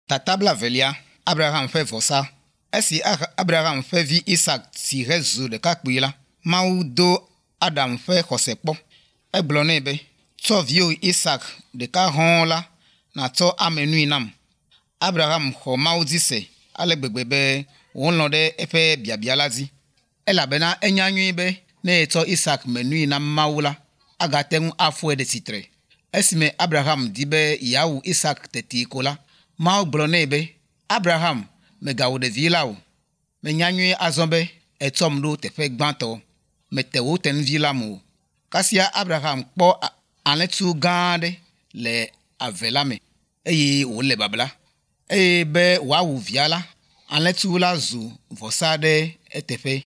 Tatabla velia, Abraham fait vɔsa. Esi Abraham fait vi Isaac si rezu de kakpila. Mawu do Adam fait xɔse kpɔ. Egblɔ nɛ be, tsɔ viwo Isaac ɖeka hɔ̃ la natsɔ ame nui nam. Abraham xɔ Mawu dzi se ale gbegbe be wòlɔ̃ ɖe eƒe biabia la dzi. Elabena enya nyuie be ne etsɔ Isaac me nui nam Mawu la, agate ŋu afɔe ɖe tsitre. Esime Abraham di be yeawu Isaac teti ko la, Mawu gblɔ nɛ be, Abraham, megawò ɖevi la o. Menya nyuie azɔ be etsɔm ɖo teƒe gbãtɔ. Mete wò tenuvi la me o. Kasia Abraham kpɔ alẽtu gã aɖe le ave la me, eye wòle babla. Eye be wòawu via la, alẽtu la zu vɔsa ɖe eteƒe.